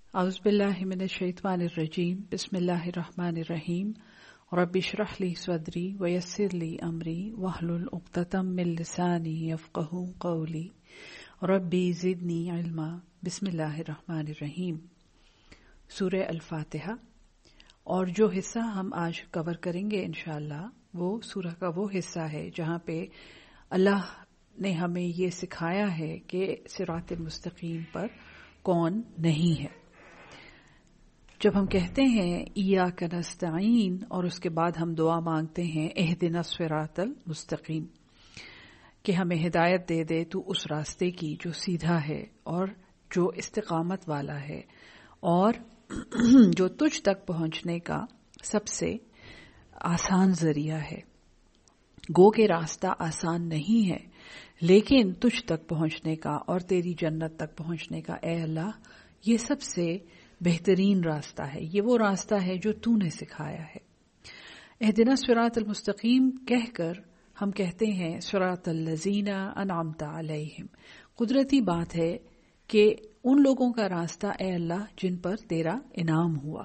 أعوذ بالله من الشيطان الرجيم بسم الله الرحمن الرحيم رب اشرح لي صدري ويسر لي أمري واحلل عقدة من لساني يفقهوا قولي ربي زدني علما بسم الله الرحمن الرحيم سورہ الفاتحہ. اور جو حصہ ہم آج کور کریں گے انشاءاللہ وہ سورہ کا وہ حصہ ہے جہاں پہ اللہ نے ہمیں یہ سکھایا ہے کہ صراط المستقیم پر کون نہیں ہے. جب ہم کہتے ہیں ایاک نستعین اور اس کے بعد ہم دعا مانگتے ہیں اہدنا الصراط المستقیم کہ ہمیں ہدایت دے دے تو اس راستے کی جو سیدھا ہے اور جو استقامت والا ہے اور جو تجھ تک پہنچنے کا سب سے آسان ذریعہ ہے. گو کہ راستہ آسان نہیں ہے لیکن تجھ تک پہنچنے کا اور تیری جنت تک پہنچنے کا اے اللہ یہ سب سے بہترین راستہ ہے. یہ وہ راستہ ہے جو تو نے سکھایا ہے. اہدنا الصراط المستقیم کہہ کر ہم کہتے ہیں صراط الذین انعمت علیہم. قدرتی بات ہے کہ ان لوگوں کا راستہ اے اللہ جن پر تیرا انعام ہوا.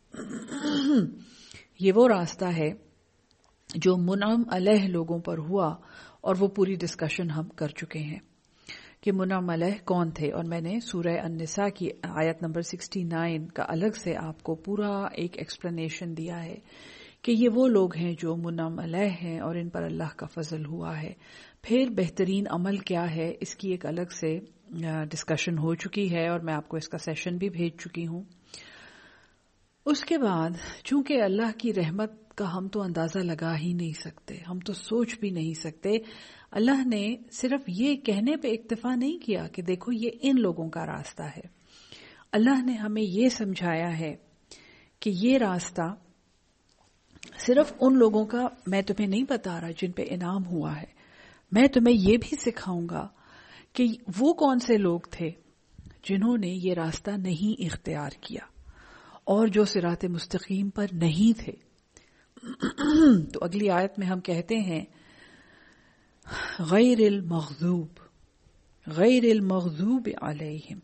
یہ وہ راستہ ہے جو منعم علیہ لوگوں پر ہوا اور وہ پوری ڈسکشن ہم کر چکے ہیں کہ منعم علیہ کون تھے. اور میں نے سورہ النساء کی آیت نمبر 69 کا الگ سے آپ کو پورا ایک ایکسپلینیشن دیا ہے کہ یہ وہ لوگ ہیں جو منعم علیہ ہیں اور ان پر اللہ کا فضل ہوا ہے. پھر بہترین عمل کیا ہے اس کی ایک الگ سے ڈسکشن ہو چکی ہے اور میں آپ کو اس کا سیشن بھی بھیج چکی ہوں. اس کے بعد چونکہ اللہ کی رحمت کا ہم تو اندازہ لگا ہی نہیں سکتے, ہم تو سوچ بھی نہیں سکتے. اللہ نے صرف یہ کہنے پہ اکتفا نہیں کیا کہ دیکھو یہ ان لوگوں کا راستہ ہے. اللہ نے ہمیں یہ سمجھایا ہے کہ یہ راستہ صرف ان لوگوں کا میں تمہیں نہیں بتا رہا جن پہ انعام ہوا ہے. میں تمہیں یہ بھی سکھاؤں گا کہ وہ کون سے لوگ تھے جنہوں نے یہ راستہ نہیں اختیار کیا اور جو صراط مستقیم پر نہیں تھے. تو اگلی آیت میں ہم کہتے ہیں غیر المغضوب علیہم.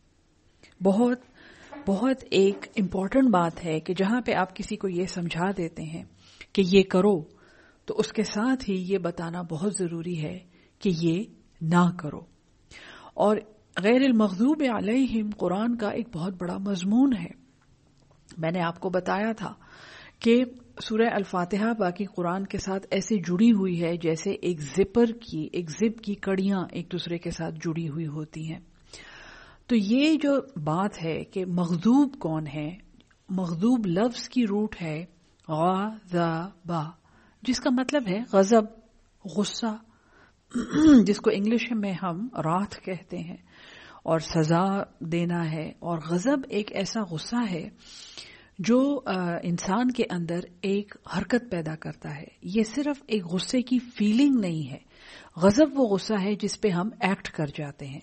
بہت ایک امپورٹنٹ بات ہے کہ جہاں پہ آپ کسی کو یہ سمجھا دیتے ہیں کہ یہ کرو تو اس کے ساتھ ہی یہ بتانا بہت ضروری ہے کہ یہ نہ کرو. اور غیر المغضوب علیہم قرآن کا ایک بہت بڑا مضمون ہے. میں نے آپ کو بتایا تھا کہ سورہ الفاتحہ باقی قرآن کے ساتھ ایسے جڑی ہوئی ہے جیسے ایک زپ کی کڑیاں ایک دوسرے کے ساتھ جڑی ہوئی ہوتی ہیں. تو یہ جو بات ہے کہ مغضوب کون ہے, مغضوب لفظ کی روٹ ہے غضب جس کا مطلب ہے غضب, غصہ, جس کو انگلش میں ہم راth کہتے ہیں اور سزا دینا ہے. اور غضب ایک ایسا غصہ ہے جو انسان کے اندر ایک حرکت پیدا کرتا ہے. یہ صرف ایک غصے کی فیلنگ نہیں ہے. غضب وہ غصہ ہے جس پہ ہم ایکٹ کر جاتے ہیں.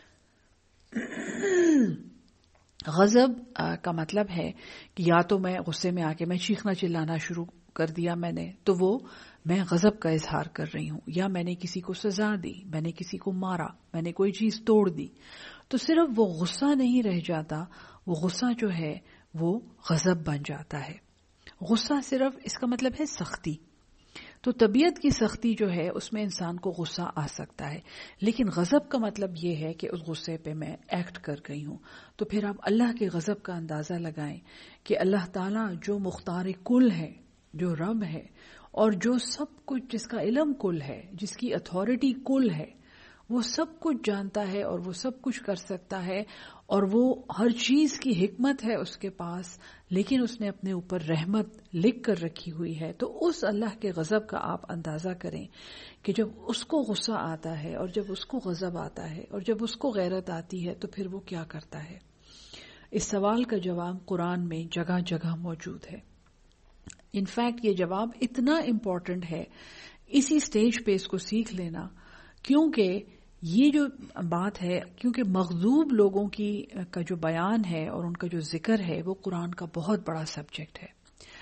غضب کا مطلب ہے کہ یا تو میں غصے میں آ کے میں چیخنا چلانا شروع کر دیا تو وہ میں غضب کا اظہار کر رہی ہوں, یا میں نے کسی کو سزا دی, میں نے کسی کو مارا, میں نے کوئی چیز توڑ دی. تو صرف وہ غصہ نہیں رہ جاتا, وہ غصہ جو ہے وہ غضب بن جاتا ہے. غصہ صرف اس کا مطلب ہے سختی. تو طبیعت کی سختی جو ہے اس میں انسان کو غصہ آ سکتا ہے, لیکن غضب کا مطلب یہ ہے کہ اس غصے پہ میں ایکٹ کر گئی ہوں. تو پھر آپ اللہ کے غضب کا اندازہ لگائیں کہ اللہ تعالیٰ جو مختار کل ہے, جو رب ہے اور جو سب کچھ, جس کا علم کل ہے, جس کی اتھارٹی کل ہے, وہ سب کچھ جانتا ہے اور وہ سب کچھ کر سکتا ہے اور وہ ہر چیز کی حکمت ہے اس کے پاس, لیکن اس نے اپنے اوپر رحمت لکھ کر رکھی ہوئی ہے. تو اس اللہ کے غضب کا آپ اندازہ کریں کہ جب اس کو غصہ آتا ہے اور جب اس کو غضب آتا ہے اور جب اس کو غیرت آتی ہے تو پھر وہ کیا کرتا ہے. اس سوال کا جواب قرآن میں جگہ جگہ موجود ہے. انفیکٹ یہ جواب اتنا امپورٹنٹ ہے, اسی سٹیج پہ اس کو سیکھ لینا, کیونکہ یہ جو بات ہے, کیونکہ مغضوب لوگوں کا جو بیان ہے اور ان کا جو ذکر ہے وہ قرآن کا بہت بڑا سبجیکٹ ہے.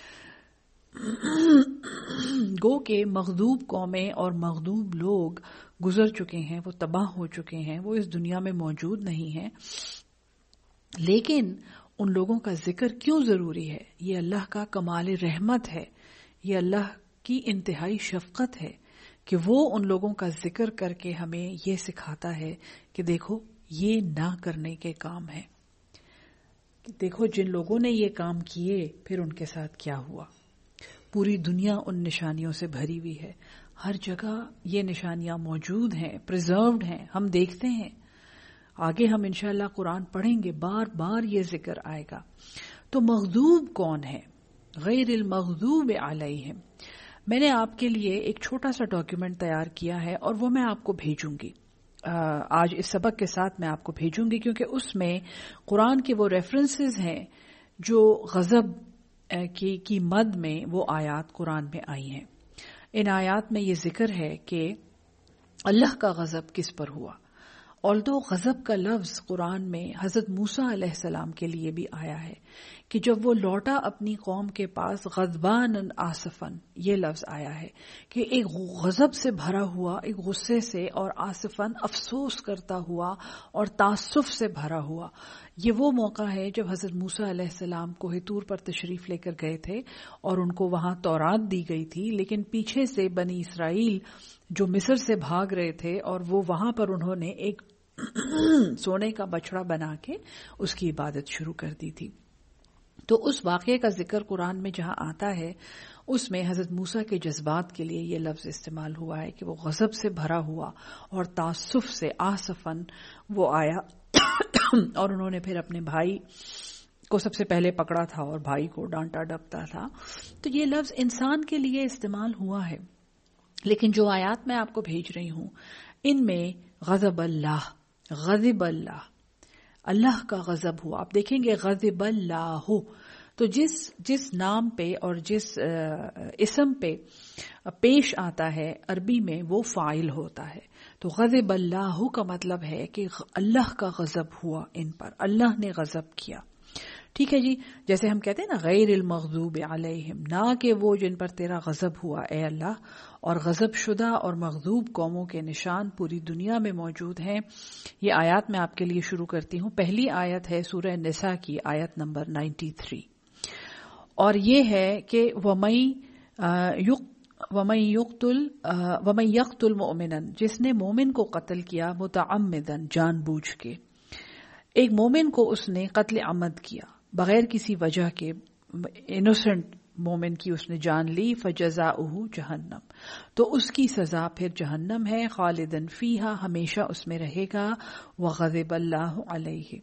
گو کہ مغضوب قومیں اور مغضوب لوگ گزر چکے ہیں, وہ تباہ ہو چکے ہیں, وہ اس دنیا میں موجود نہیں ہیں. لیکن ان لوگوں کا ذکر کیوں ضروری ہے؟ یہ اللہ کا کمال رحمت ہے، یہ اللہ کی انتہائی شفقت ہے کہ وہ ان لوگوں کا ذکر کر کے ہمیں یہ سکھاتا ہے کہ دیکھو یہ نہ کرنے کے کام ہیں، دیکھو جن لوگوں نے یہ کام کیے پھر ان کے ساتھ کیا ہوا۔ پوری دنیا ان نشانیوں سے بھری ہوئی ہے، ہر جگہ یہ نشانیاں موجود ہیں، پریزروڈ ہیں، ہم دیکھتے ہیں۔ آگے ہم انشاءاللہ قرآن پڑھیں گے، بار بار یہ ذکر آئے گا۔ تو مغضوب کون ہے؟ غیر المغضوب علیہم۔ میں نے آپ کے لیے ایک چھوٹا سا ڈاکیومنٹ تیار کیا ہے اور وہ میں آپ کو بھیجوں گی، آج اس سبق کے ساتھ میں آپ کو بھیجوں گی، کیونکہ اس میں قرآن کے وہ ریفرنسز ہیں جو غضب کی مد میں وہ آیات قرآن میں آئی ہیں۔ ان آیات میں یہ ذکر ہے کہ اللہ کا غضب کس پر ہوا۔ although غضب کا لفظ قرآن میں حضرت موسیٰ علیہ السلام کے لیے بھی آیا ہے کہ جب وہ لوٹا اپنی قوم کے پاس غضبان آسفن، یہ لفظ آیا ہے کہ ایک غضب سے بھرا ہوا، ایک غصے سے، اور آسفن افسوس کرتا ہوا اور تعصف سے بھرا ہوا۔ یہ وہ موقع ہے جب حضرت موسیٰ علیہ السلام کوہ طور پر تشریف لے کر گئے تھے اور ان کو وہاں تورات دی گئی تھی، لیکن پیچھے سے بنی اسرائیل جو مصر سے بھاگ رہے تھے اور وہ وہاں پر انہوں نے ایک سونے کا بچڑا بنا کے اس کی عبادت شروع کر دی تھی۔ تو اس واقعے کا ذکر قرآن میں جہاں آتا ہے اس میں حضرت موسیٰ کے جذبات کے لیے یہ لفظ استعمال ہوا ہے کہ وہ غضب سے بھرا ہوا اور تعصف سے آسفن وہ آیا اور انہوں نے پھر اپنے بھائی کو سب سے پہلے پکڑا تھا اور بھائی کو ڈانٹا ڈپتا تھا۔ تو یہ لفظ انسان کے لیے استعمال ہوا ہے، لیکن جو آیات میں آپ کو بھیج رہی ہوں ان میں غضب اللہ، غضب اللہ، اللہ کا غضب ہوا۔ آپ دیکھیں گے غضب اللہ، تو جس نام پہ اور جس اسم پہ پیش آتا ہے عربی میں وہ فاعل ہوتا ہے۔ تو غضب اللہ کا مطلب ہے کہ اللہ کا غضب ہوا ان پر، اللہ نے غضب کیا۔ ٹھیک ہے جی، جیسے ہم کہتے ہیں نا غیر المغضوب علیہم، نہ کہ وہ جن پر تیرا غضب ہوا اے اللہ۔ اور غضب شدہ اور مغضوب قوموں کے نشان پوری دنیا میں موجود ہیں۔ یہ آیات میں آپ کے لیے شروع کرتی ہوں۔ پہلی آیت ہے سورہ نساء کی آیت نمبر 93، اور یہ ہے کہ وَمَن يَقْتُلْ مُؤْمِنًا، جس نے مومن کو قتل کیا متعمدًا، جان بوجھ کے۔ ایک مومن کو اس نے قتل عمد کیا بغیر کسی وجہ کے، انوسنٹ مومن کی اس نے جان لی، فجزاؤہ جہنم، تو اس کی سزا پھر جہنم ہے، خالدن فیہا، ہمیشہ اس میں رہے گا، وغضب اللہ علیہ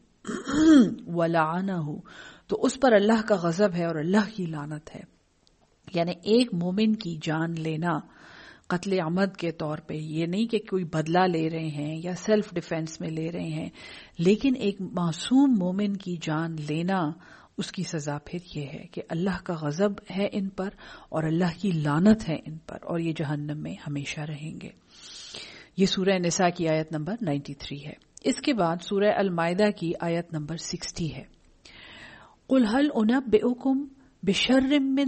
ولعنہ، تو اس پر اللہ کا غضب ہے اور اللہ کی لعنت ہے۔ یعنی ایک مومن کی جان لینا قتل عمد کے طور پہ، یہ نہیں کہ کوئی بدلہ لے رہے ہیں یا سیلف ڈیفenس میں لے رہے ہیں، لیکن ایک معصوم مومن کی جان لینا اس کی سزا پھر یہ ہے کہ اللہ کا غضب ہے ان پر اور اللہ کی لعنت ہے ان پر، اور یہ جہنم میں ہمیشہ رہیں گے۔ یہ سورہ نساء کی آیت نمبر 93 ہے۔ اس کے بعد سورہ المائدہ کی آیت نمبر 60 ہے۔ قُلْ هَلْ أُنَبِّئُكُمْ بِشَرٍّ مِّن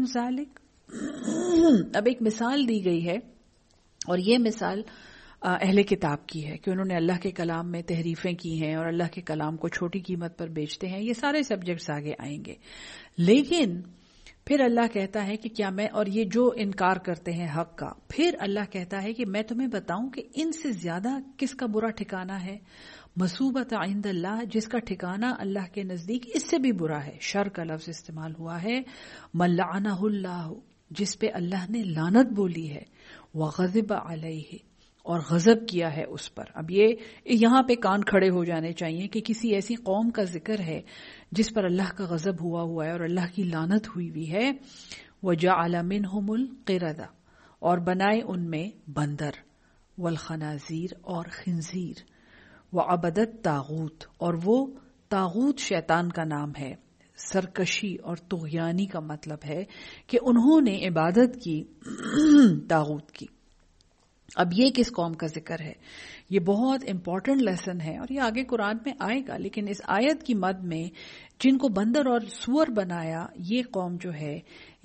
ذَلِكَ، اب ایک مثال دی گئی ہے، اور یہ مثال اہل کتاب کی ہے کہ انہوں نے اللہ کے کلام میں تحریفیں کی ہیں اور اللہ کے کلام کو چھوٹی قیمت پر بیچتے ہیں۔ یہ سارے سبجیکٹس آگے آئیں گے، لیکن پھر اللہ کہتا ہے کہ کیا میں، اور یہ جو انکار کرتے ہیں حق کا، پھر اللہ کہتا ہے کہ میں تمہیں بتاؤں کہ ان سے زیادہ کس کا برا ٹھکانہ ہے، مصوبت عند اللہ، جس کا ٹھکانہ اللہ کے نزدیک اس سے بھی برا ہے۔ شر کا لفظ استعمال ہوا ہے، من لعنہ اللہ، جس پہ اللہ نے لعنت بولی ہے، وغضب علیہ، اور غضب کیا ہے اس پر۔ اب یہ یہاں پہ کان کھڑے ہو جانے چاہیے کہ کسی ایسی قوم کا ذکر ہے جس پر اللہ کا غضب ہوا ہے اور اللہ کی لعنت ہوئی ہے۔ وَجَعَلَ مِنْهُمُ الْقِرَدَةَ، اور بنائے ان میں بندر، والخنازیر، اور خنزیر، وعبد الطاغوت، اور وہ طاغوت شیطان کا نام ہے۔ سرکشی اور طغیانی کا مطلب ہے کہ انہوں نے عبادت کی طاغوت کی۔ اب یہ کس قوم کا ذکر ہے؟ یہ بہت امپورٹنٹ لیسن ہے اور یہ آگے قرآن میں آئے گا، لیکن اس آیت کی مد میں جن کو بندر اور سور بنایا، یہ قوم جو ہے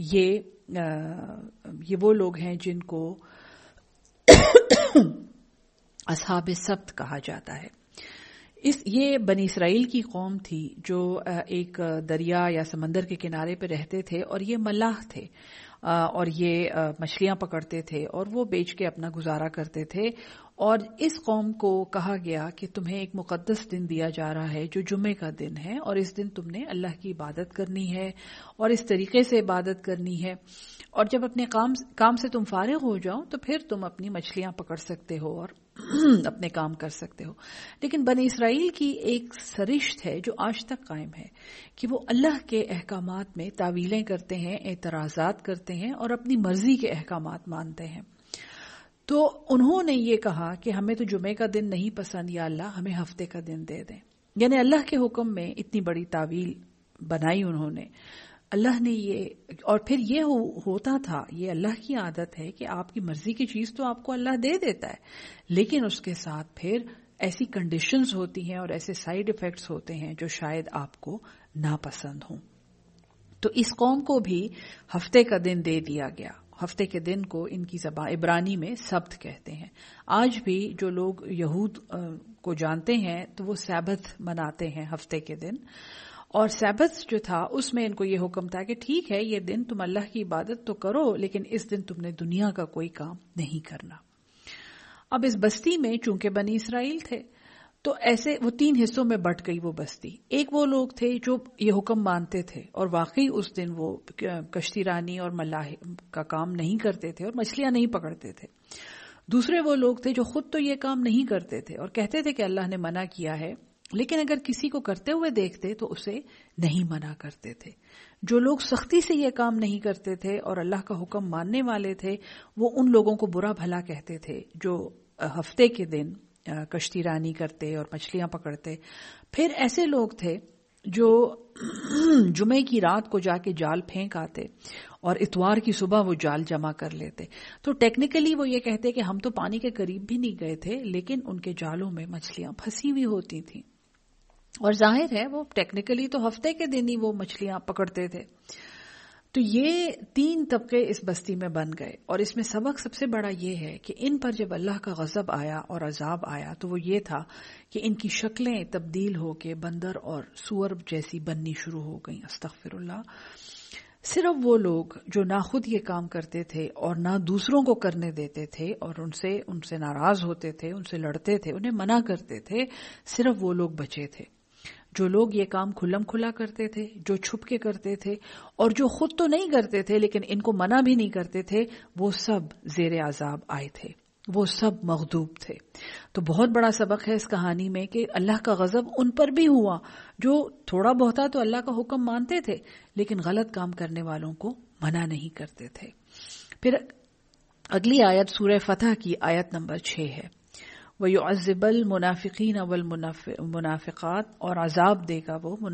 یہ وہ لوگ ہیں جن کو اصحاب سبت کہا جاتا ہے۔ یہ بنی اسرائیل کی قوم تھی جو ایک دریا یا سمندر کے کنارے پہ رہتے تھے، اور یہ ملاح تھے، اور یہ مچھلیاں پکڑتے تھے اور وہ بیچ کے اپنا گزارا کرتے تھے. اور اس قوم کو کہا گیا کہ تمہیں ایک مقدس دن دیا جا رہا ہے جو جمعے کا دن ہے، اور اس دن تم نے اللہ کی عبادت کرنی ہے اور اس طریقے سے عبادت کرنی ہے، اور جب اپنے کام سے تم فارغ ہو جاؤ تو پھر تم اپنی مچھلیاں پکڑ سکتے ہو اور اپنے کام کر سکتے ہو. لیکن بنی اسرائیل کی ایک سرشت ہے جو آج تک قائم ہے کہ وہ اللہ کے احکامات میں تعویلیں کرتے ہیں، اعتراضات کرتے ہیں اور اپنی مرضی کے احکامات مانتے ہیں. تو انہوں نے یہ کہا کہ ہمیں تو جمعے کا دن نہیں پسند، یا اللہ ہمیں ہفتے کا دن دے دیں. یعنی اللہ کے حکم میں اتنی بڑی تعویل بنائی انہوں نے. اللہ نے یہ، اور پھر یہ ہوتا تھا، یہ اللہ کی عادت ہے کہ آپ کی مرضی کی چیز تو آپ کو اللہ دے دیتا ہے، لیکن اس کے ساتھ پھر ایسی کنڈیشنز ہوتی ہیں اور ایسے سائیڈ ایفیکٹس ہوتے ہیں جو شاید آپ کو ناپسند ہوں. تو اس قوم کو بھی ہفتے کا دن دے دیا گیا. ہفتے کے دن کو ان کی زبان عبرانی میں سبت کہتے ہیں. آج بھی جو لوگ یہود کو جانتے ہیں تو وہ سبت مناتے ہیں ہفتے کے دن. اور سبت جو تھا اس میں ان کو یہ حکم تھا کہ ٹھیک ہے یہ دن تم اللہ کی عبادت تو کرو، لیکن اس دن تم نے دنیا کا کوئی کام نہیں کرنا. اب اس بستی میں چونکہ بنی اسرائیل تھے تو ایسے وہ 3 حصوں میں بٹ گئی وہ بستی. ایک وہ لوگ تھے جو یہ حکم مانتے تھے اور واقعی اس دن وہ کشتی رانی اور ملاح کا کام نہیں کرتے تھے اور مچھلیاں نہیں پکڑتے تھے. دوسرے وہ لوگ تھے جو خود تو یہ کام نہیں کرتے تھے اور کہتے تھے کہ اللہ نے منع کیا ہے، لیکن اگر کسی کو کرتے ہوئے دیکھتے تو اسے نہیں منع کرتے تھے. جو لوگ سختی سے یہ کام نہیں کرتے تھے اور اللہ کا حکم ماننے والے تھے، وہ ان لوگوں کو برا بھلا کہتے تھے جو ہفتے کے دن کشتی رانی کرتے اور مچھلیاں پکڑتے. پھر ایسے لوگ تھے جو جمعے کی رات کو جا کے جال پھینک آتے اور اتوار کی صبح وہ جال جمع کر لیتے. تو ٹیکنیکلی وہ یہ کہتے کہ ہم تو پانی کے قریب بھی نہیں گئے تھے، لیکن ان کے جالوں میں مچھلیاں پھنسی ہوئی ہوتی تھیں. اور ظاہر ہے وہ ٹیکنیکلی تو ہفتے کے دن ہی وہ مچھلیاں پکڑتے تھے. تو یہ 3 طبقے اس بستی میں بن گئے. اور اس میں سبق سب سے بڑا یہ ہے کہ ان پر جب اللہ کا غضب آیا اور عذاب آیا تو وہ یہ تھا کہ ان کی شکلیں تبدیل ہو کے بندر اور سور جیسی بننی شروع ہو گئیں. استغفر اللہ. صرف وہ لوگ جو نہ خود یہ کام کرتے تھے اور نہ دوسروں کو کرنے دیتے تھے اور ان سے ناراض ہوتے تھے، ان سے لڑتے تھے، انہیں منع کرتے تھے، صرف وہ لوگ بچے تھے. جو لوگ یہ کام کھلم کھلا کرتے تھے، جو چھپ کے کرتے تھے، اور جو خود تو نہیں کرتے تھے لیکن ان کو منع بھی نہیں کرتے تھے، وہ سب زیر عذاب آئے تھے، وہ سب مغضوب تھے. تو بہت بڑا سبق ہے اس کہانی میں کہ اللہ کا غضب ان پر بھی ہوا جو تھوڑا بہتا تو اللہ کا حکم مانتے تھے لیکن غلط کام کرنے والوں کو منع نہیں کرتے تھے. پھر اگلی آیت سورہ فتح کی آیت نمبر 6 ہے. وَيُعَذِّبَ الْمُنَافِقِينَ وَالْمُنَافِقَاتِ، اور عذاب دے گا وہ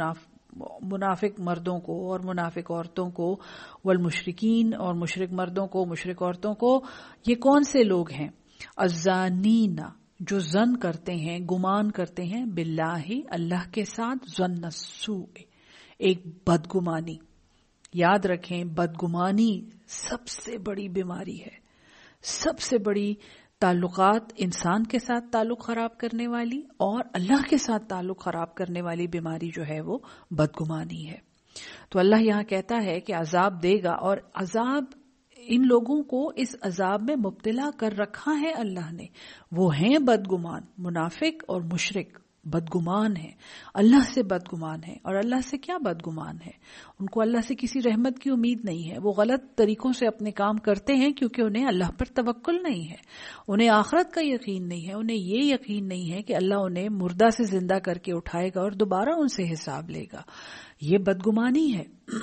منافق مردوں کو اور منافق عورتوں کو، والمشرکین، اور مشرک مردوں کو، مشرک عورتوں کو. یہ کون سے لوگ ہیں؟ الزانین، جو زن کرتے ہیں، گمان کرتے ہیں، باللہ، اللہ کے ساتھ، ظن السوء، ایک بدگمانی. یاد رکھیں بدگمانی سب سے بڑی بیماری ہے، سب سے بڑی تعلقات انسان کے ساتھ تعلق خراب کرنے والی اور اللہ کے ساتھ تعلق خراب کرنے والی بیماری جو ہے وہ بدگمانی ہے. تو اللہ یہاں کہتا ہے کہ عذاب دے گا، اور عذاب ان لوگوں کو اس عذاب میں مبتلا کر رکھا ہے اللہ نے. وہ ہیں بدگمان، منافق اور مشرک بدگمان ہیں، اللہ سے بدگمان ہیں. اور اللہ سے کیا بدگمان ہے؟ ان کو اللہ سے کسی رحمت کی امید نہیں ہے. وہ غلط طریقوں سے اپنے کام کرتے ہیں کیونکہ انہیں اللہ پر توکل نہیں ہے، انہیں آخرت کا یقین نہیں ہے، انہیں یہ یقین نہیں ہے کہ اللہ انہیں مردہ سے زندہ کر کے اٹھائے گا اور دوبارہ ان سے حساب لے گا. یہ بدگمانی ہے.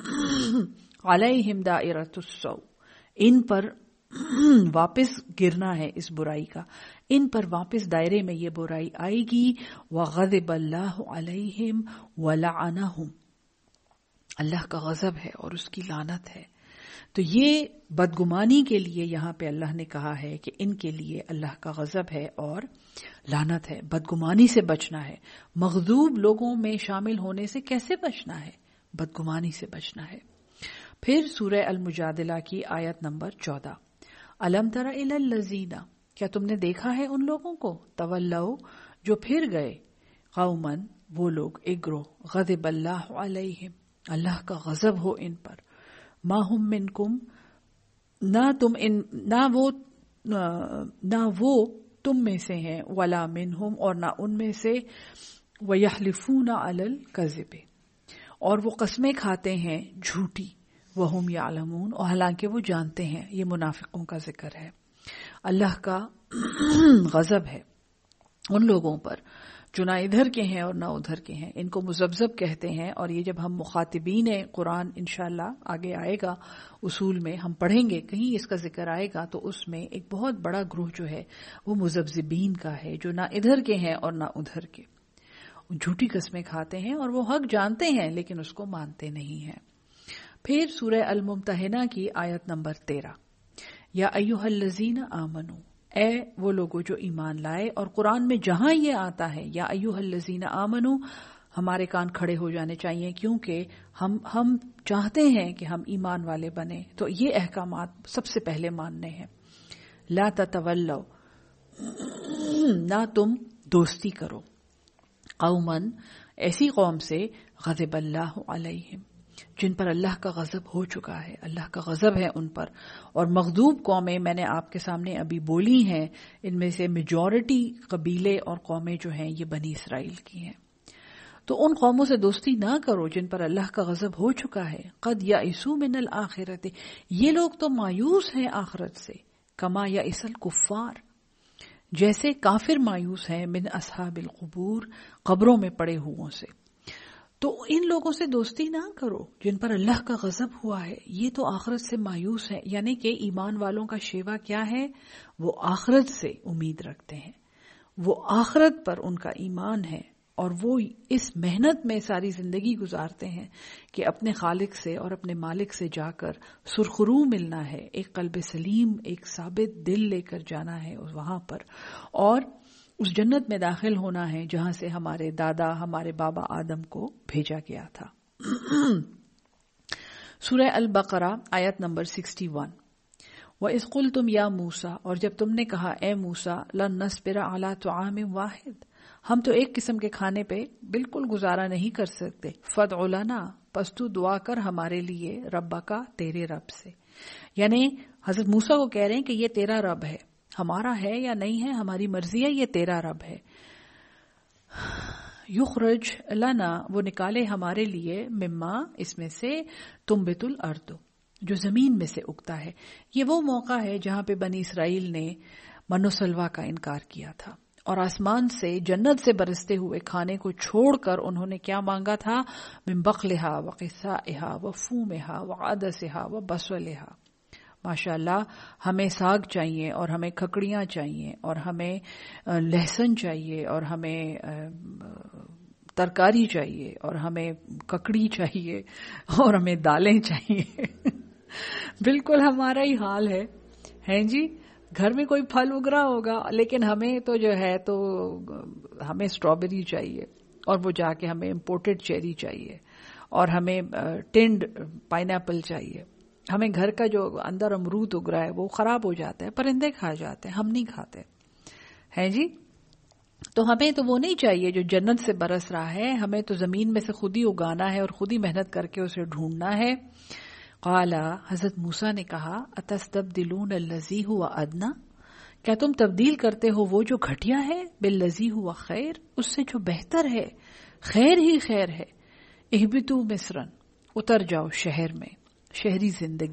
علیہم دائرۃ السوء، ان پر واپس گرنا ہے اس برائی کا، ان پر واپس دائرے میں یہ برائی آئے گی. وغضب اللہ علیہم ولعنہم، اللہ کا غضب ہے اور اس کی لعنت ہے. تو یہ بدگمانی کے لیے یہاں پہ اللہ نے کہا ہے کہ ان کے لیے اللہ کا غضب ہے اور لعنت ہے. بدگمانی سے بچنا ہے. مغضوب لوگوں میں شامل ہونے سے کیسے بچنا ہے؟ بدگمانی سے بچنا ہے. پھر سورہ المجادلہ کی آیت نمبر 14. الم تر الی الذین، کیا تم نے دیکھا ہے ان لوگوں کو، تولوا، جو پھر گئے، قومن وہ لوگ، ایک گروہ، غضب اللہ علیہم اللہ کا غضب ہو ان پر، ما ہم منکم نہ وہ تم میں سے ہیں، ولا منہم اور نہ ان میں سے، ویحلفون علی الکذب اور وہ قسمیں کھاتے ہیں جھوٹی، وہم یعلمون اور حالانکہ وہ جانتے ہیں. یہ منافقوں کا ذکر ہے. اللہ کا غضب ہے ان لوگوں پر جو نہ ادھر کے ہیں اور نہ ادھر کے ہیں. ان کو مذبذب کہتے ہیں. اور یہ جب ہم مخاطبین قرآن انشاءاللہ آگے آئے گا اصول میں ہم پڑھیں گے، کہیں اس کا ذکر آئے گا تو اس میں ایک بہت بڑا گروہ جو ہے وہ مذبذبین کا ہے، جو نہ ادھر کے ہیں اور نہ ادھر کے، جھوٹی قسمیں کھاتے ہیں اور وہ حق جانتے ہیں لیکن اس کو مانتے نہیں ہیں. پھر سورہ الممتحنہ کی آیت نمبر 13، یا ایھا الذین آمنو اے وہ لوگوں جو ایمان لائے. اور قرآن میں جہاں یہ آتا ہے یا ایھا الذین آمنو ہمارے کان کھڑے ہو جانے چاہیے، کیونکہ ہم چاہتے ہیں کہ ہم ایمان والے بنیں، تو یہ احکامات سب سے پہلے ماننے ہیں. لا تتولوا نہ تم دوستی کرو، قومن ایسی قوم سے، غضب اللہ علیہم جن پر اللہ کا غضب ہو چکا ہے، اللہ کا غضب ہے ان پر. اور مغضوب قومیں میں نے آپ کے سامنے ابھی بولی ہیں، ان میں سے میجورٹی قبیلے اور قومیں جو ہیں یہ بنی اسرائیل کی ہیں. تو ان قوموں سے دوستی نہ کرو جن پر اللہ کا غضب ہو چکا ہے. قد یئسوا من الآخرۃ یہ لوگ تو مایوس ہیں آخرت سے، کما یئس الکفار جیسے کافر مایوس ہیں، من اصحاب القبور قبروں میں پڑے ہوئوں سے. تو ان لوگوں سے دوستی نہ کرو جن پر اللہ کا غضب ہوا ہے، یہ تو آخرت سے مایوس ہے. یعنی کہ ایمان والوں کا شیوا کیا ہے؟ وہ آخرت سے امید رکھتے ہیں، وہ آخرت پر ان کا ایمان ہے، اور وہ اس محنت میں ساری زندگی گزارتے ہیں کہ اپنے خالق سے اور اپنے مالک سے جا کر سرخرو ملنا ہے، ایک قلب سلیم، ایک ثابت دل لے کر جانا ہے وہاں پر، اور اس جنت میں داخل ہونا ہے جہاں سے ہمارے دادا، ہمارے بابا آدم کو بھیجا گیا تھا. سورہ البقرہ آیت نمبر 61، وَإِذْ قُلْتُمْ يَا مُوسَىٰ اور جب تم نے کہا اے موسیٰ، لَن نَصْبِرَ عَلَىٰ طَعَامٍ وَاحِدٍ ہم تو ایک قسم کے کھانے پہ بالکل گزارا نہیں کر سکتے، فَادْعُ لَنَا پس تو دعا کر ہمارے لیے، ربک تیرے رب سے. یعنی حضرت موسیٰ کو کہہ رہے ہیں کہ یہ تیرا رب ہے، ہمارا ہے یا نہیں ہے ہماری مرضی ہے، یہ تیرا رب ہے. یخرج لنا وہ نکالے ہمارے لیے، مما اس میں سے، تنبت الارض جو زمین میں سے اگتا ہے. یہ وہ موقع ہے جہاں پہ بنی اسرائیل نے من و سلوہ کا انکار کیا تھا اور آسمان سے جنت سے برستے ہوئے کھانے کو چھوڑ کر انہوں نے کیا مانگا تھا؟ من بقلہا وقثائہا وفومہا وعدسہا وبصلہا. ماشاء اللہ ہمیں ساگ چاہیے اور ہمیں کھکڑیاں چاہیے اور ہمیں لہسن چاہیے اور ہمیں ترکاری چاہیے اور ہمیں ککڑی چاہیے اور ہمیں دالیں چاہیے. بالکل ہمارا ہی حال ہے جی. گھر میں کوئی پھل اگ رہا ہوگا لیکن ہمیں تو جو ہے تو ہمیں اسٹرابیری چاہیے اور وہ جا کے ہمیں امپورٹڈ چیری چاہیے اور ہمیں ٹنڈ پائن ایپل چاہیے. ہمیں گھر کا جو اندر امرود اگ رہا ہے وہ خراب ہو جاتا ہے، پرندے کھا جاتے ہیں، ہم نہیں کھاتے ہیں جی. تو ہمیں تو وہ نہیں چاہیے جو جنت سے برس رہا ہے، ہمیں تو زمین میں سے خود ہی اگانا ہے اور خود ہی محنت کر کے اسے ڈھونڈنا ہے. قال حضرت موسیٰ نے کہا اتستبدلون الذی هو ادنی کیا تم تبدیل کرتے ہو وہ جو گھٹیا ہے، بالذی هو خیر اس سے جو بہتر ہے، خیر ہی خیر ہے. اہبطوا مصرا اتر جاؤ شہر میں، شہری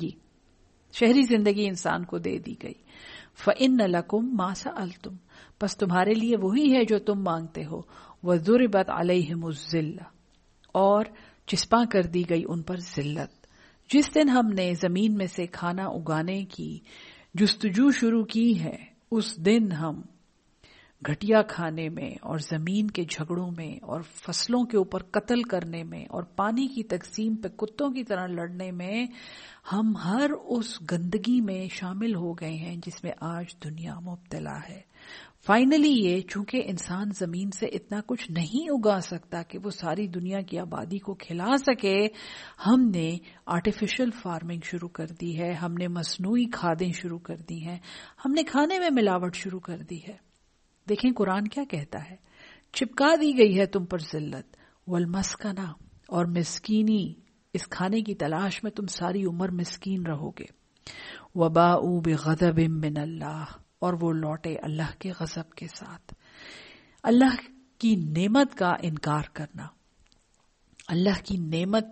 زندگی انسان کو دے دی گئی. فَإِنَّ لَكُمْ مَا سَأَلْتُمْ پس تمہارے لیے وہی ہے جو تم مانگتے ہو. وَضُرِبَتْ عَلَيْهِمُ الذِّلَّةُ اور چسپاں کر دی گئی ان پر ذلت. جس دن ہم نے زمین میں سے کھانا اگانے کی جستجو شروع کی ہے، اس دن ہم گھٹیا کھانے میں اور زمین کے جھگڑوں میں اور فصلوں کے اوپر قتل کرنے میں اور پانی کی تقسیم پہ کتوں کی طرح لڑنے میں ہم ہر اس گندگی میں شامل ہو گئے ہیں جس میں آج دنیا مبتلا ہے. فائنلی یہ چونکہ انسان زمین سے اتنا کچھ نہیں اگا سکتا کہ وہ ساری دنیا کی آبادی کو کھلا سکے، ہم نے آرٹیفیشل فارمنگ شروع کر دی ہے، ہم نے مصنوعی کھادیں شروع کر دی ہیں، ہم نے کھانے میں ملاوٹ شروع کر دی ہے. دیکھیں قرآن کیا کہتا ہے چپکا دی گئی ہے تم پر ذلت، والمسکنہ اور مسکینی، اس کھانے کی تلاش میں تم ساری عمر مسکین رہو گے، وباؤ بغضب من اللہ، اور وہ لوٹے اللہ کے غضب کے ساتھ۔ اللہ کی نعمت کا انکار کرنا، اللہ کی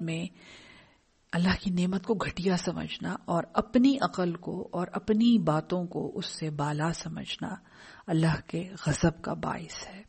نعمت کو گھٹیا سمجھنا اور اپنی عقل کو اور اپنی باتوں کو اس سے بالا سمجھنا اللہ کے غضب کا باعث ہے۔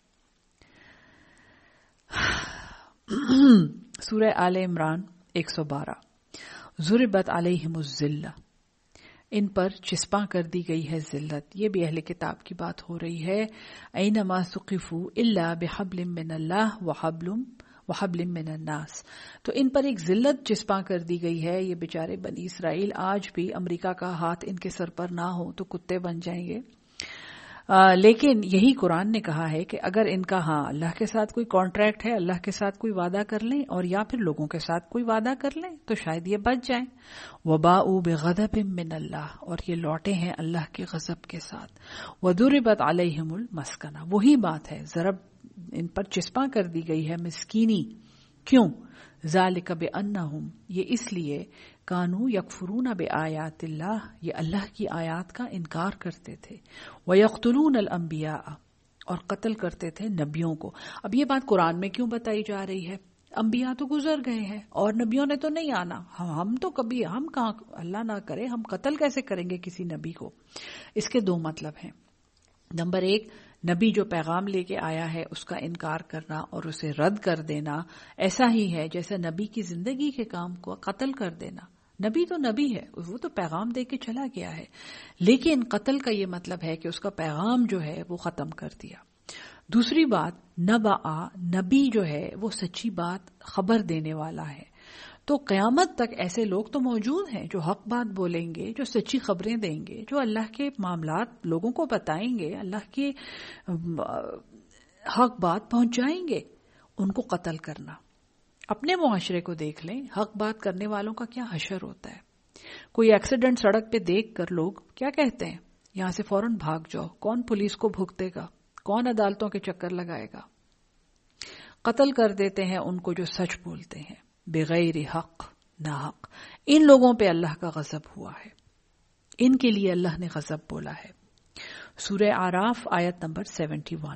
سورہ آل عمران 112۔ ضربت علیہم الذلہ، ان پر چسپاں کر دی گئی ہے ذلت۔ یہ بھی اہل کتاب کی بات ہو رہی ہے۔ اینما ثقفوا الا بحبل من اللہ وحبل من الناس، تو ان پر ایک ذلت چسپاں کر دی گئی ہے۔ یہ بیچارے بنی اسرائیل آج بھی امریکہ کا ہاتھ ان کے سر پر نہ ہو تو کتے بن جائیں گے، لیکن یہی قرآن نے کہا ہے کہ اگر ان کا اللہ کے ساتھ کوئی کانٹریکٹ ہے، اللہ کے ساتھ کوئی وعدہ کر لیں اور یا پھر لوگوں کے ساتھ کوئی وعدہ کر لیں تو شاید یہ بچ جائیں۔ وباؤ بغضب من اللہ، اور یہ لوٹے ہیں اللہ کے غضب کے ساتھ۔ وضربت علیہم المسکنہ، وہی بات ہے، ضرب ان پر چسپاں کر دی گئی ہے مسکینی۔ کیوں؟ ذالک بانہم، یہ اس لیے کانو یکفرون بآیات اللہ، یہ اللہ کی آیات کا انکار کرتے تھے، ویقتلون الانبیاء، اور قتل کرتے تھے نبیوں کو۔ اب یہ بات قرآن میں کیوں بتائی جا رہی ہے؟ انبیاء تو گزر گئے ہیں اور نبیوں نے تو نہیں آنا، ہم کہاں، اللہ نہ کرے ہم قتل کیسے کریں گے کسی نبی کو؟ اس کے دو مطلب ہیں۔ نمبر ایک، نبی جو پیغام لے کے آیا ہے اس کا انکار کرنا اور اسے رد کر دینا ایسا ہی ہے جیسے نبی کی زندگی کے کام کو قتل کر دینا۔ نبی تو نبی ہے، وہ تو پیغام دے کے چلا گیا ہے، لیکن قتل کا یہ مطلب ہے کہ اس کا پیغام جو ہے وہ ختم کر دیا۔ دوسری بات، نبی جو ہے وہ سچی بات خبر دینے والا ہے، تو قیامت تک ایسے لوگ تو موجود ہیں جو حق بات بولیں گے، جو سچی خبریں دیں گے، جو اللہ کے معاملات لوگوں کو بتائیں گے، اللہ کی حق بات پہنچائیں گے۔ ان کو قتل کرنا، اپنے معاشرے کو دیکھ لیں، حق بات کرنے والوں کا کیا حشر ہوتا ہے۔ کوئی ایکسیڈنٹ سڑک پہ دیکھ کر لوگ کیا کہتے ہیں؟ یہاں سے فوراً بھاگ جاؤ، کون پولیس کو بھگتے گا، کون عدالتوں کے چکر لگائے گا؟ قتل کر دیتے ہیں ان کو جو سچ بولتے ہیں بغیر حق، ناحق۔ ان لوگوں پہ اللہ کا غضب ہوا ہے، ان کے لیے اللہ نے غضب بولا ہے۔ سورہ اعراف آیت نمبر 71۔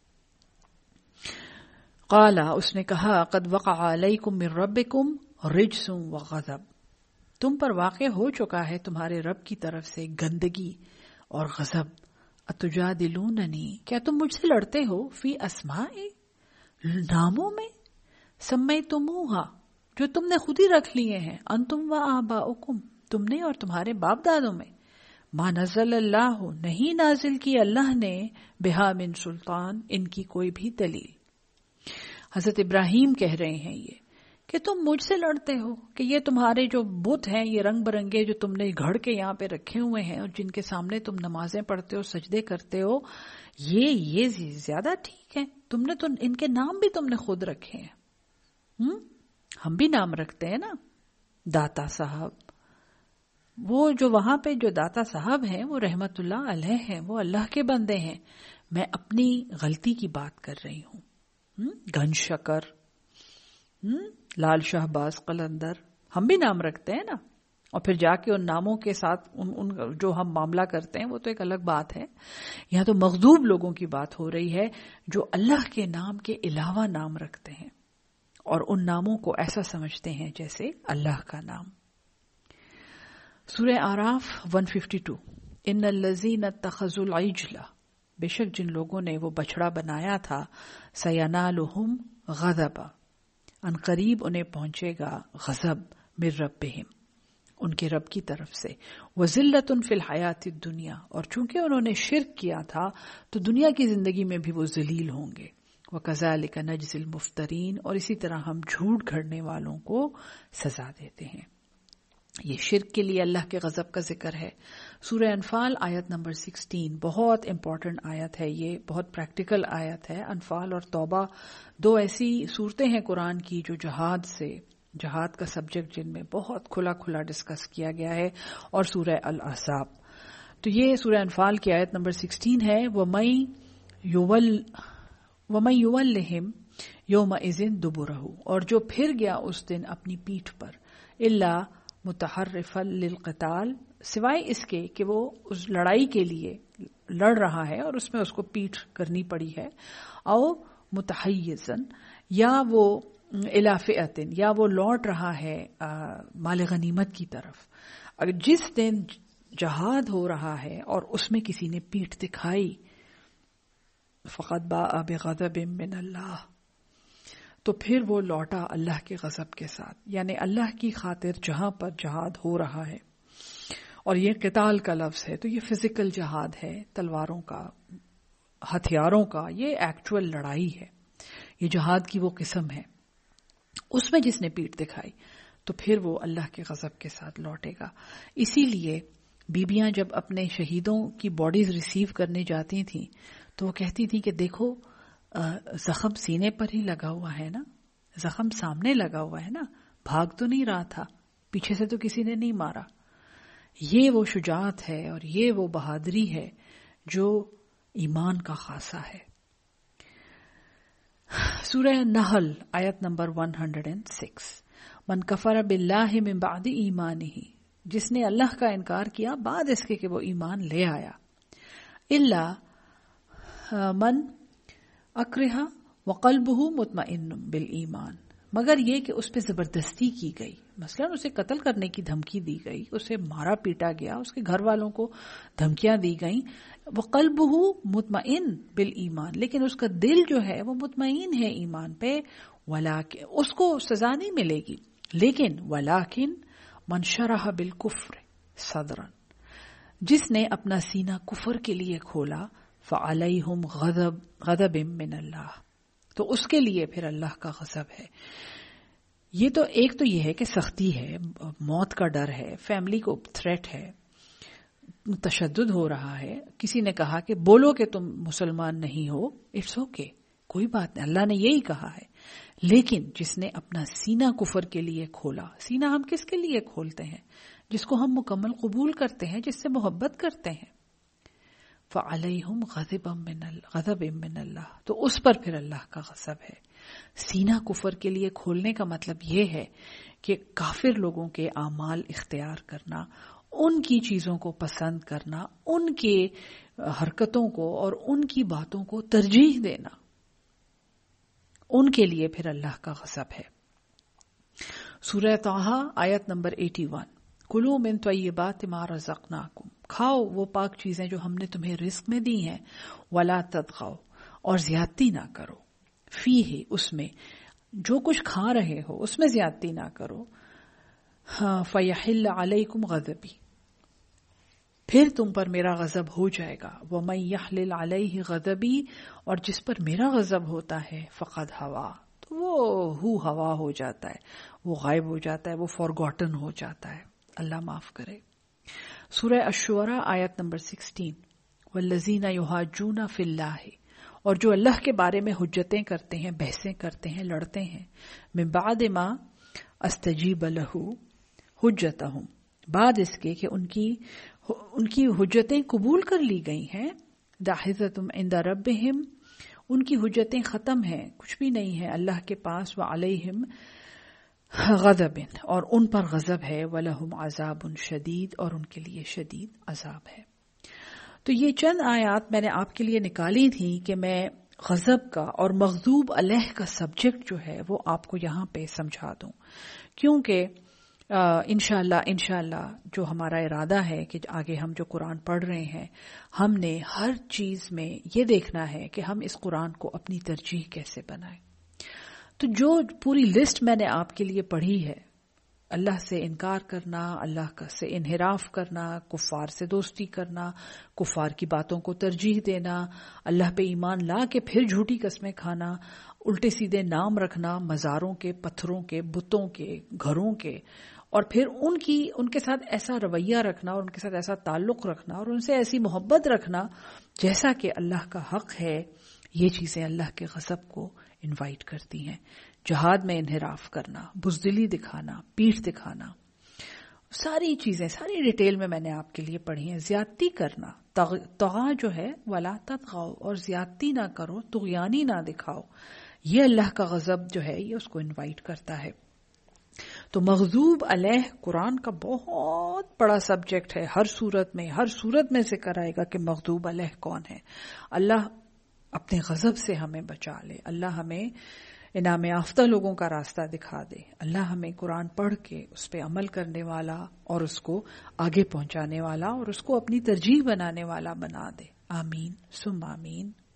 قال، اس نے کہا، قد وقع علیکم من ربکم رجس وغضب، تم پر واقع ہو چکا ہے تمہارے رب کی طرف سے گندگی اور غضب۔ اتجادلوننی، کیا تم مجھ سے لڑتے ہو؟ فی اسماء، ناموں میں، سمیتموہا، جو تم نے خود ہی رکھ لیے ہیں، انتم و آباؤکم، تم نے اور تمہارے باپ دادوں میں، ما نزل اللہ، نہیں نازل کی اللہ نے، بہا من سلطان، ان کی کوئی بھی دلیل۔ حضرت ابراہیم کہہ رہے ہیں یہ کہ تم مجھ سے لڑتے ہو کہ یہ تمہارے جو بت ہیں، یہ رنگ برنگے جو تم نے گھڑ کے یہاں پہ رکھے ہوئے ہیں اور جن کے سامنے تم نمازیں پڑھتے ہو، سجدے کرتے ہو، یہ زیادہ ٹھیک ہے؟ تم نے تو ان کے نام بھی تم نے خود رکھے ہیں۔ ہم بھی نام رکھتے ہیں نا، داتا صاحب، وہ جو وہاں پہ جو داتا صاحب ہیں وہ رحمت اللہ علیہ ہیں، وہ اللہ کے بندے ہیں۔ میں اپنی غلطی کی بات کر رہی ہوں۔ گن شکر، لال شہباز قلندر، ہم بھی نام رکھتے ہیں نا، اور پھر جا کے ان ناموں کے ساتھ ان جو ہم معاملہ کرتے ہیں وہ تو ایک الگ بات ہے۔ یہاں تو مغضوب لوگوں کی بات ہو رہی ہے جو اللہ کے نام کے علاوہ نام رکھتے ہیں اور ان ناموں کو ایسا سمجھتے ہیں جیسے اللہ کا نام۔ سورہ اعراف 152۔ ان الذین اتخذوا العجل، بے شک جن لوگوں نے وہ بچڑا بنایا تھا، سینالہم غضب، ان قریب انہیں پہنچے گا غضب، من ربہم، ان کے رب کی طرف سے، وذلۃ فی الحیات الدنیا، اور چونکہ انہوں نے شرک کیا تھا تو دنیا کی زندگی میں بھی وہ ذلیل ہوں گے، وکذالک نجزی المفترین، اور اسی طرح ہم جھوٹ گھڑنے والوں کو سزا دیتے ہیں۔ یہ شرک کے لیے اللہ کے غضب کا ذکر ہے۔ سورہ انفال آیت نمبر 16، بہت امپورٹنٹ آیت ہے، یہ بہت پریکٹیکل آیت ہے۔ انفال اور توبہ دو ایسی صورتیں ہیں قرآن کی جو جہاد کا سبجیکٹ جن میں بہت کھلا ڈسکس کیا گیا ہے، اور سورہ الاحزاب۔ تو یہ سورہ انفال کی آیت نمبر 16 ہے، وَمَن يُوَلِّهِمْ يَوْمَئِذٍ دُبُرَهُ، اور جو پھر گیا اس دن اپنی پیٹھ پر، الا متحرفا للقتال، سوائے اس کے کہ وہ اس لڑائی کے لیے لڑ رہا ہے اور اس میں اس کو پیٹھ کرنی پڑی ہے، او متحیزا، یا وہ الی فئۃ، یا وہ لوٹ رہا ہے مال غنیمت کی طرف۔ اگر جس دن جہاد ہو رہا ہے اور اس میں کسی نے پیٹھ دکھائی، فقد باء بغضب من اللہ، تو پھر وہ لوٹا اللہ کے غضب کے ساتھ، یعنی اللہ کی خاطر جہاں پر جہاد ہو رہا ہے، اور یہ قتال کا لفظ ہے تو یہ فزیکل جہاد ہے، تلواروں کا، ہتھیاروں کا، یہ ایکچول لڑائی ہے، یہ جہاد کی وہ قسم ہے، اس میں جس نے پیٹھ دکھائی تو پھر وہ اللہ کے غضب کے ساتھ لوٹے گا۔ اسی لیے بیبیاں جب اپنے شہیدوں کی باڈیز ریسیو کرنے جاتی تھیں تو وہ کہتی تھیں کہ دیکھو زخم سینے پر ہی لگا ہوا ہے نا، زخم سامنے لگا ہوا ہے نا، بھاگ تو نہیں رہا تھا، پیچھے سے تو کسی نے نہیں مارا۔ یہ وہ شجاعت ہے اور یہ وہ بہادری ہے جو ایمان کا خاصہ ہے۔ سورہ نحل آیت نمبر 106، من کفر باللہ من بعد ایمانہ، جس نے اللہ کا انکار کیا بعد اس کے کہ وہ ایمان لے آیا، الا من اکرہ وقلبہ مطمئن بالایمان، مگر یہ کہ اس پہ زبردستی کی گئی، مثلا اسے قتل کرنے کی دھمکی دی گئی، اسے مارا پیٹا گیا، اس کے گھر والوں کو دھمکیاں دی گئیں، وقلبہ مطمئن بالایمان، لیکن اس کا دل جو ہے وہ مطمئن ہے ایمان پہ، ولیکن اس کو سزا نہیں ملے گی، لیکن ولیکن من شرح بالکفر صدرا، جس نے اپنا سینہ کفر کے لیے کھولا، فعلیہم غضب من اللہ، تو اس کے لیے پھر اللہ کا غضب ہے۔ یہ تو ایک تو یہ ہے کہ سختی ہے، موت کا ڈر ہے، فیملی کو تھریٹ ہے، تشدد ہو رہا ہے، کسی نے کہا کہ بولو کہ تم مسلمان نہیں ہو، اٹس اوکے، کوئی بات نہیں، اللہ نے یہی کہا ہے، لیکن جس نے اپنا سینہ کفر کے لیے کھولا، سینہ ہم کس کے لیے کھولتے ہیں؟ جس کو ہم مکمل قبول کرتے ہیں، جس سے محبت کرتے ہیں، فَعَلَيْهُمْ غَضَبٌ مِّنَ اللَّهِ، تو اس پر پھر اللہ کا غضب ہے۔ سینہ کفر کے لیے کھولنے کا مطلب یہ ہے کہ کافر لوگوں کے اعمال اختیار کرنا، ان کی چیزوں کو پسند کرنا، ان کے حرکتوں کو اور ان کی باتوں کو ترجیح دینا، ان کے لیے پھر اللہ کا غضب ہے۔ سورہ طٰہٰ آیت نمبر 81، کلوا من طیبات ما رزقناکم، کھاؤ وہ پاک چیزیں جو ہم نے تمہیں رزق میں دی ہیں، ولا تطغوا، اور زیادتی نہ کرو، فیہ، اس میں جو کچھ کھا رہے ہو اس میں زیادتی نہ کرو، فیحل علیکم غضبی، پھر تم پر میرا غضب ہو جائے گا، ومن یحلل علیہ غضبی، اور جس پر میرا غضب ہوتا ہے، فقد ہوا، تو وہ ہوا ہو جاتا ہے، وہ غائب ہو جاتا ہے، وہ فارگوٹن ہو جاتا ہے، اللہ معاف کرے۔ سورہ الشعراء آیت نمبر 16، والذین یحاجون فی اللہ، اور جو اللہ کے بارے میں حجتیں کرتے ہیں، بحثیں کرتے ہیں، لڑتے ہیں، من بعد ما استجیب لہ حجتہم، بعد اس کے کہ ان کی حجتیں قبول کر لی گئی ہیں، داحضۃ عند ربہم، ان کی حجتیں ختم ہیں، کچھ بھی نہیں ہے اللہ کے پاس، وعلیہم غضب، اور ان پر غضب ہے، وَلَهُمْ عَذَابٌ شدید، اور ان کے لیے شدید عذاب ہے۔ تو یہ چند آیات میں نے آپ کے لیے نکالی تھی کہ میں غضب کا اور مغضوب علیہ کا سبجیکٹ جو ہے وہ آپ کو یہاں پہ سمجھا دوں، کیونکہ انشاءاللہ جو ہمارا ارادہ ہے کہ آگے ہم جو قرآن پڑھ رہے ہیں، ہم نے ہر چیز میں یہ دیکھنا ہے کہ ہم اس قرآن کو اپنی ترجیح کیسے بنائیں۔ تو جو پوری لسٹ میں نے آپ کے لیے پڑھی ہے، اللہ سے انکار کرنا، اللہ سے انحراف کرنا، کفار سے دوستی کرنا، کفار کی باتوں کو ترجیح دینا، اللہ پہ ایمان لا کے پھر جھوٹی قسمیں کھانا، الٹے سیدھے نام رکھنا مزاروں کے، پتھروں کے، بتوں کے، گھروں کے، اور پھر ان کے ساتھ ایسا رویہ رکھنا اور ان کے ساتھ ایسا تعلق رکھنا اور ان سے ایسی محبت رکھنا جیسا کہ اللہ کا حق ہے، یہ چیزیں اللہ کے غضب کو انوائٹ کرتی ہیں۔ جہاد میں انحراف کرنا، بزدلی دکھانا، پیٹھ دکھانا، ساری چیزیں ساری ڈیٹیل میں نے آپ کے لیے پڑھی ہیں. زیادتی کرنا، طغا جو ہے ولا تطغوا، اور زیادتی نہ کرو، طغیانی نہ دکھاؤ، یہ اللہ کا غضب جو ہے یہ اس کو انوائٹ کرتا ہے. تو مغضوب علیہ قرآن کا بہت بڑا سبجیکٹ ہے. ہر صورت میں ذکر آئے گا کہ مغضوب علیہ کون ہے. اللہ اپنے غضب سے ہمیں بچا لے. اللہ ہمیں انعام یافتہ لوگوں کا راستہ دکھا دے. اللہ ہمیں قرآن پڑھ کے اس پہ عمل کرنے والا اور اس کو آگے پہنچانے والا اور اس کو اپنی ترجیح بنانے والا بنا دے. آمین ثم آمین.